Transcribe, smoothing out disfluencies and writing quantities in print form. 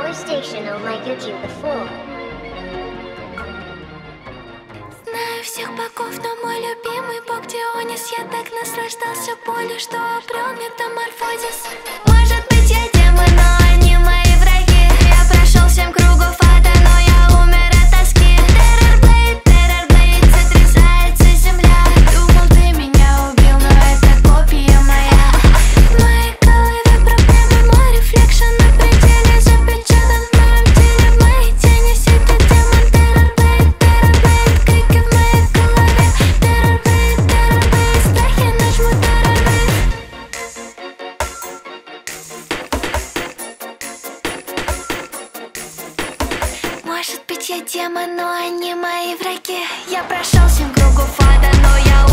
Power Station will make you before. Знаю всех богов, но мой любимый бог Дионис. Я так наслаждался болью, что обрел метаморфозис. Может быть, я демон, но они мои враги. Я прошел 7 кругов ада, но я умер от тоски. Террорблейд, сотрясается земля. Думал, ты меня убил, но это копия моя. В моей голове проблемы, мой рефлекшн на пределе запечатан в моем теле. В моей тени сидит демон. Террорблейд, крики в моей голове. Террорблейд, страхи нажму террорблейд. Может быть, я демон, но они мои враги. Я прошел 7 кругов ада, но я